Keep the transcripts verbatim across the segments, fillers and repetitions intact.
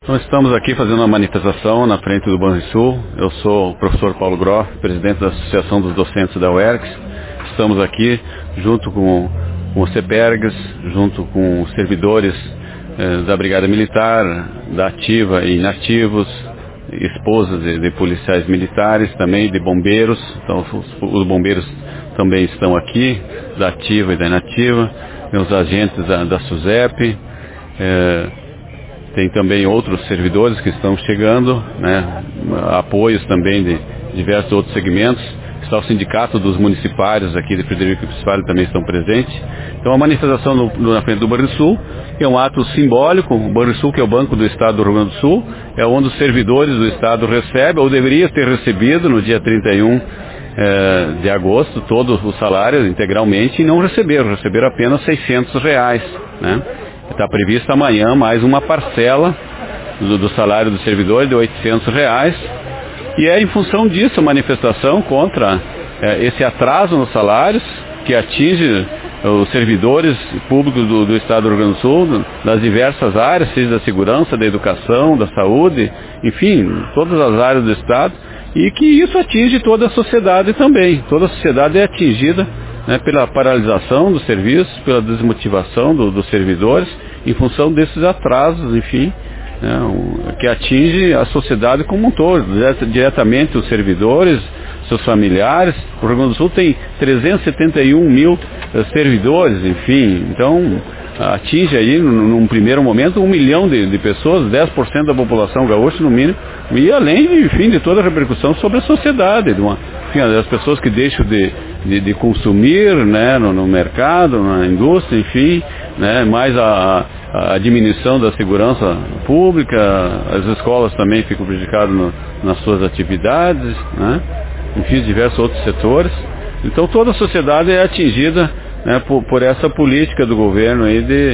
Então estamos aqui fazendo uma manifestação na frente do Banrisul. Eu sou o professor Paulo Groff, presidente da Associação dos Docentes da U E R G S. Estamos aqui junto com, com os CEPERGs, junto com os servidores eh, da Brigada Militar, da Ativa e Inativos, esposas de, de policiais militares, também de bombeiros. Então os, os bombeiros também estão aqui, da Ativa e da Inativa, os agentes da, da SUSEP. Eh, Tem também outros servidores que estão chegando, né, apoios também de diversos outros segmentos. Está o sindicato dos municipários aqui de Frederico Westphalen também estão presentes. Então a manifestação no, no, na frente do Banrisul é um ato simbólico. O Banrisul, que é o Banco do Estado do Rio Grande do Sul, é onde os servidores do Estado recebem, ou deveria ter recebido no dia trinta e um eh, de agosto, todos os salários integralmente, e não receberam, receberam apenas seiscentos reais, né? Está prevista amanhã mais uma parcela do, do salário do servidor de oitocentos reais, e é em função disso a manifestação contra é, esse atraso nos salários que atinge os servidores públicos do, do Estado do Rio Grande do Sul, das diversas áreas, seja da segurança, da educação, da saúde, enfim, todas as áreas do Estado, e que isso atinge toda a sociedade também. Toda a sociedade é atingida, né, pela paralisação dos serviços, pela desmotivação do, dos servidores, em função desses atrasos, enfim, né, o, que atinge a sociedade como um todo, direta, diretamente os servidores, seus familiares. O Rio Grande do Sul tem trezentos e setenta e um mil uh, servidores, enfim, então atinge aí, num, num primeiro momento, um milhão de, de pessoas, dez por cento da população gaúcha no mínimo, e além, enfim, de toda a repercussão sobre a sociedade, de uma, enfim, as pessoas que deixam de, de, de consumir, né, no, no mercado, na indústria, enfim, né, mais a, a diminuição da segurança pública, as escolas também ficam prejudicadas no, nas suas atividades, né, enfim, diversos outros setores. Então toda a sociedade é atingida, né, por, por essa política do governo aí de,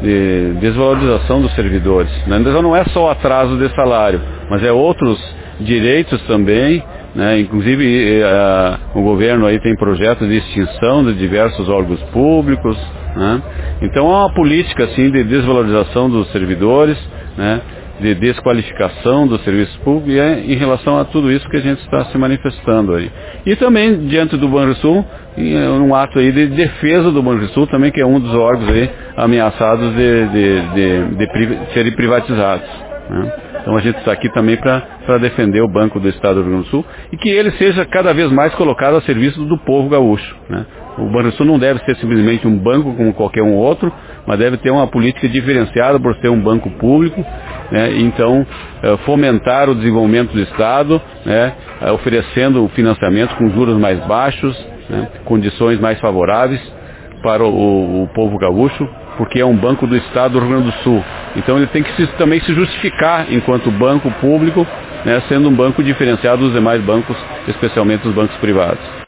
de desvalorização dos servidores, né. Então não é só o atraso de salário, mas é outros direitos também, né, inclusive a, o governo aí tem projetos de extinção de diversos órgãos públicos, né. Então há uma política assim de desvalorização dos servidores, né, de desqualificação dos serviços públicos, e é em relação a tudo isso que a gente está se manifestando aí. E também diante do Banrisul, um ato aí de defesa do Banrisul também, que é um dos órgãos aí ameaçados de, de, de, de, de serem privatizados, né? Então a gente está aqui também para defender o Banco do Estado do Rio Grande do Sul e que ele seja cada vez mais colocado a serviço do povo gaúcho, né? O Banrisul não deve ser simplesmente um banco como qualquer um outro, mas deve ter uma política diferenciada por ser um banco público, né? Então fomentar o desenvolvimento do Estado, né, oferecendo financiamento com juros mais baixos, né, condições mais favoráveis para o, o povo gaúcho, porque é um banco do Estado do Rio Grande do Sul. Então ele tem que se, também se justificar enquanto banco público, né, sendo um banco diferenciado dos demais bancos, especialmente os bancos privados.